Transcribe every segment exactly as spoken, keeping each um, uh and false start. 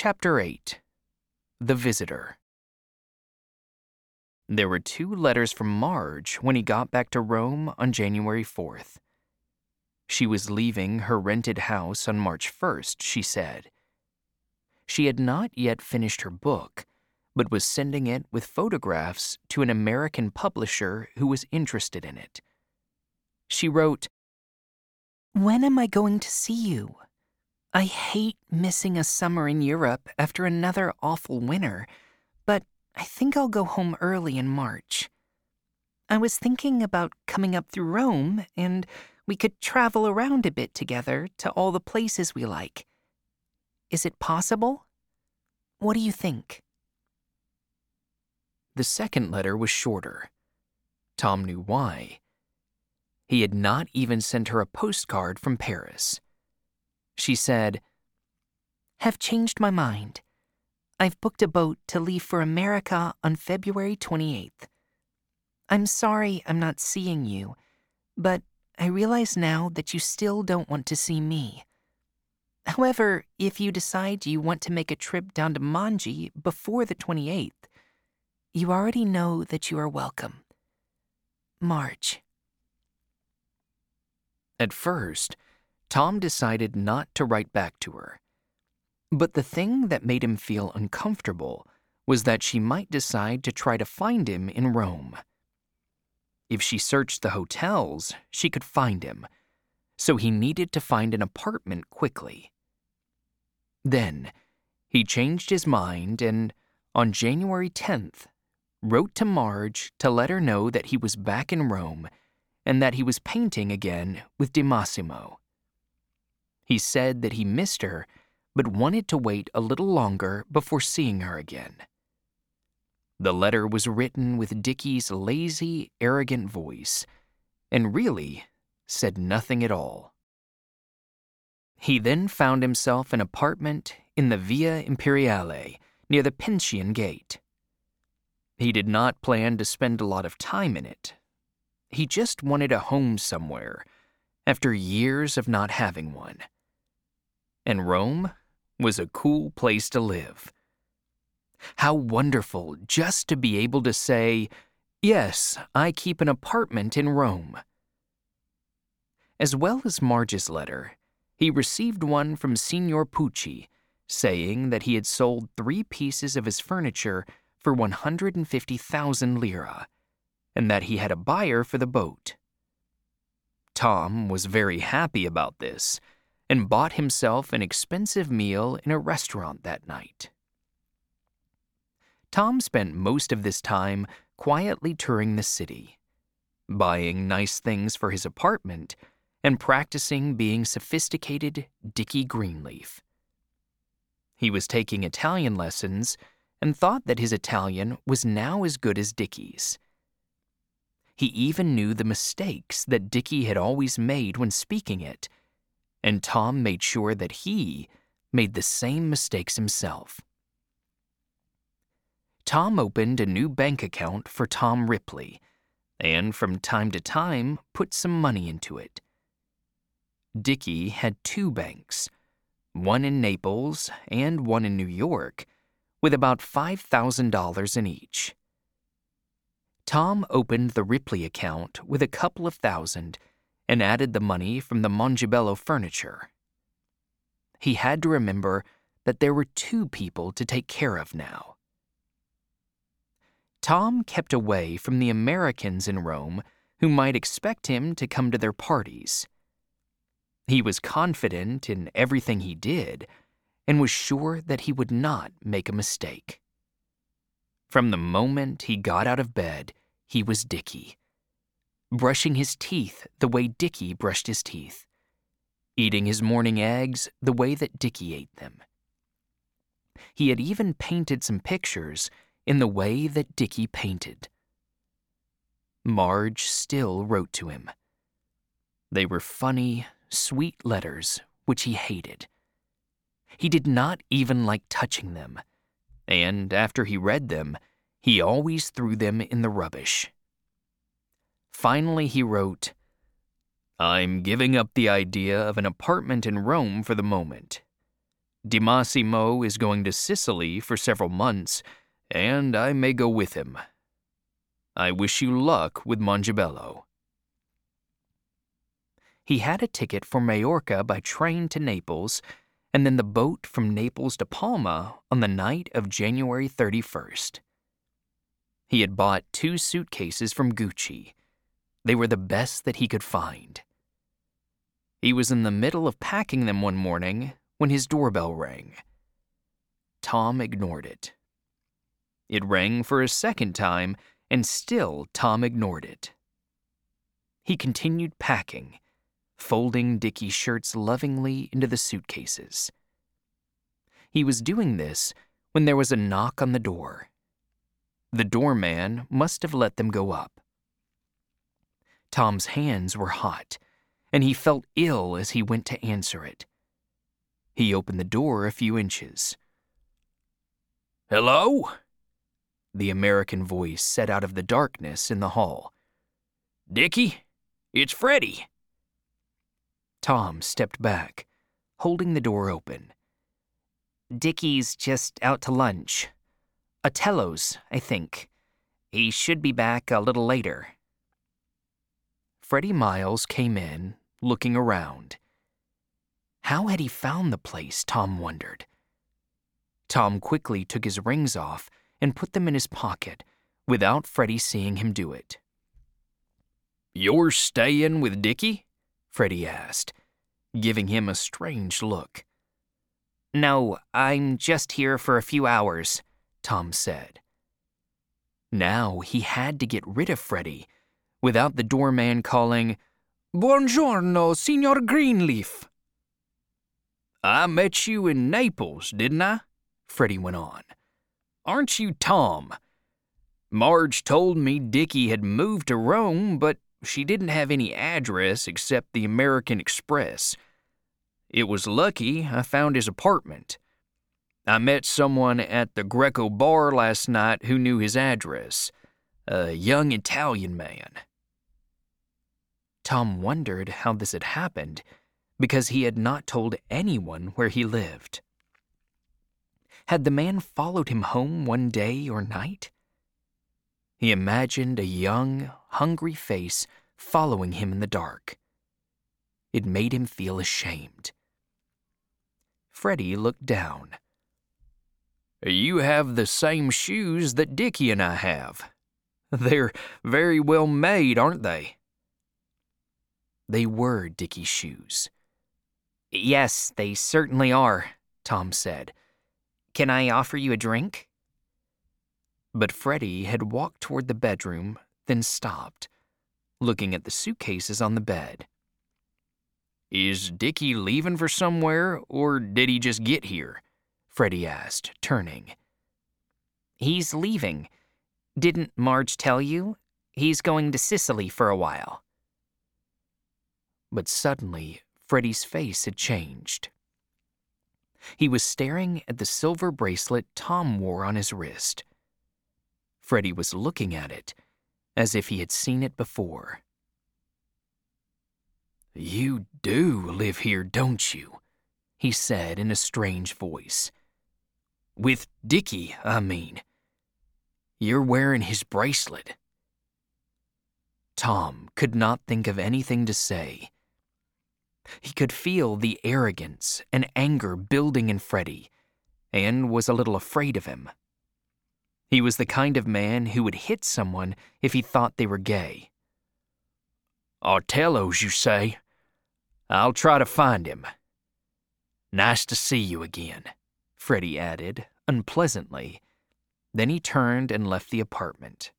Chapter eight. The Visitor. There were two letters from Marge when he got back to Rome on January fourth. She was leaving her rented house on March first, she said. She had not yet finished her book, but was sending it with photographs to an American publisher who was interested in it. She wrote, "When am I going to see you? I hate missing a summer in Europe after another awful winter, but I think I'll go home early in March. I was thinking about coming up through Rome, and we could travel around a bit together to all the places we like. Is it possible? What do you think?" The second letter was shorter. Tom knew why. He had not even sent her a postcard from Paris. She said, "Have changed my mind. I've booked a boat to leave for America on February twenty-eighth. I'm sorry I'm not seeing you, but I realize now that you still don't want to see me. However, if you decide you want to make a trip down to Manji before the twenty-eighth, you already know that you are welcome. Marge." At first, Tom decided not to write back to her. But the thing that made him feel uncomfortable was that she might decide to try to find him in Rome. If she searched the hotels, she could find him, so he needed to find an apartment quickly. Then, he changed his mind and, on January tenth, wrote to Marge to let her know that he was back in Rome and that he was painting again with De Massimo. He said that he missed her, but wanted to wait a little longer before seeing her again. The letter was written with Dickie's lazy, arrogant voice, and really said nothing at all. He then found himself an apartment in the Via Imperiale, near the Pincian Gate. He did not plan to spend a lot of time in it. He just wanted a home somewhere, after years of not having one. And Rome was a cool place to live. How wonderful just to be able to say, "Yes, I keep an apartment in Rome." As well as Marge's letter, he received one from Signor Pucci, saying that he had sold three pieces of his furniture for one hundred fifty thousand lire, and that he had a buyer for the boat. Tom was very happy about this, and bought himself an expensive meal in a restaurant that night. Tom spent most of this time quietly touring the city, buying nice things for his apartment and practicing being sophisticated Dickie Greenleaf. He was taking Italian lessons and thought that his Italian was now as good as Dickie's. He even knew the mistakes that Dickie had always made when speaking it, and Tom made sure that he made the same mistakes himself. Tom opened a new bank account for Tom Ripley, and from time to time put some money into it. Dickie had two banks, one in Naples and one in New York, with about five thousand dollars in each. Tom opened the Ripley account with a couple of thousand and added the money from the Mongibello furniture. He had to remember that there were two people to take care of now. Tom kept away from the Americans in Rome who might expect him to come to their parties. He was confident in everything he did and was sure that he would not make a mistake. From the moment he got out of bed, he was Dickie, brushing his teeth the way Dickie brushed his teeth, eating his morning eggs the way that Dickie ate them. He had even painted some pictures in the way that Dickie painted. Marge still wrote to him. They were funny, sweet letters which he hated. He did not even like touching them, and after he read them, he always threw them in the rubbish. Finally, he wrote, "I'm giving up the idea of an apartment in Rome for the moment. DeMassimo is going to Sicily for several months, and I may go with him. I wish you luck with Mongibello." He had a ticket for Majorca by train to Naples, and then the boat from Naples to Palma on the night of January thirty-first. He had bought two suitcases from Gucci. They were the best that he could find. He was in the middle of packing them one morning when his doorbell rang. Tom ignored it. It rang for a second time, and still Tom ignored it. He continued packing, folding Dickie's shirts lovingly into the suitcases. He was doing this when there was a knock on the door. The doorman must have let them go up. Tom's hands were hot, and he felt ill as he went to answer it. He opened the door a few inches. "Hello?" The American voice said out of the darkness in the hall. "Dickie, it's Freddie." Tom stepped back, holding the door open. "Dickie's just out to lunch. Otello's, I think. He should be back a little later." Freddie Miles came in, looking around. How had he found the place, Tom wondered. Tom quickly took his rings off and put them in his pocket, without Freddie seeing him do it. "You're staying with Dickie?" Freddie asked, giving him a strange look. "No, I'm just here for a few hours," Tom said. Now he had to get rid of Freddie, without the doorman calling, "Buongiorno, Signor Greenleaf." "I met you in Naples, didn't I?" Freddie went on. "Aren't you Tom? Marge told me Dickie had moved to Rome, but she didn't have any address except the American Express. It was lucky I found his apartment. I met someone at the Greco bar last night who knew his address, a young Italian man." Tom wondered how this had happened, because he had not told anyone where he lived. Had the man followed him home one day or night? He imagined a young, hungry face following him in the dark. It made him feel ashamed. Freddie looked down. "You have the same shoes that Dickie and I have. They're very well made, aren't they?" They were Dickie's shoes. "Yes, they certainly are," Tom said. "Can I offer you a drink?" But Freddie had walked toward the bedroom, then stopped, looking at the suitcases on the bed. "Is Dickie leaving for somewhere, or did he just get here?" Freddie asked, turning. "He's leaving. Didn't Marge tell you? He's going to Sicily for a while." But suddenly, Freddie's face had changed. He was staring at the silver bracelet Tom wore on his wrist. Freddie was looking at it as if he had seen it before. "You do live here, don't you?" he said in a strange voice. "With Dickie, I mean. You're wearing his bracelet." Tom could not think of anything to say. He could feel the arrogance and anger building in Freddie, and was a little afraid of him. He was the kind of man who would hit someone if he thought they were gay. "Otello's, you say? I'll try to find him. Nice to see you again," Freddie added, unpleasantly. Then he turned and left the apartment.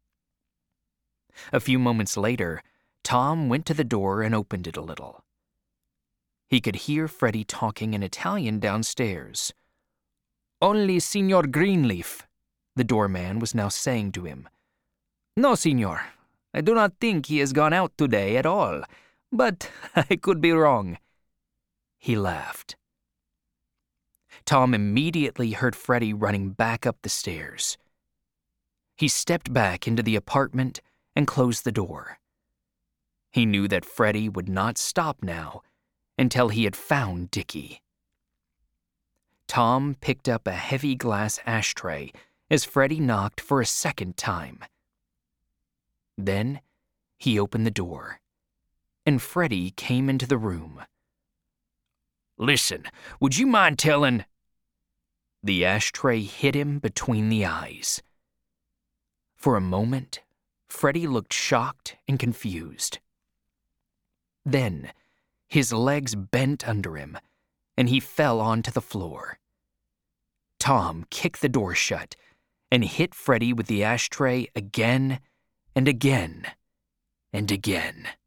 A few moments later, Tom went to the door and opened it a little. He could hear Freddie talking in Italian downstairs. "Only Signor Greenleaf," the doorman was now saying to him. "No, signor. I do not think he has gone out today at all, but I could be wrong." He laughed. Tom immediately heard Freddie running back up the stairs. He stepped back into the apartment and closed the door. He knew that Freddie would not stop now until he had found Dickie. Tom picked up a heavy glass ashtray as Freddie knocked for a second time. Then he opened the door, and Freddie came into the room. "Listen, would you mind telling—" The ashtray hit him between the eyes. For a moment, Freddie looked shocked and confused. Then, his legs bent under him, and he fell onto the floor. Tom kicked the door shut and hit Freddie with the ashtray again and again and again.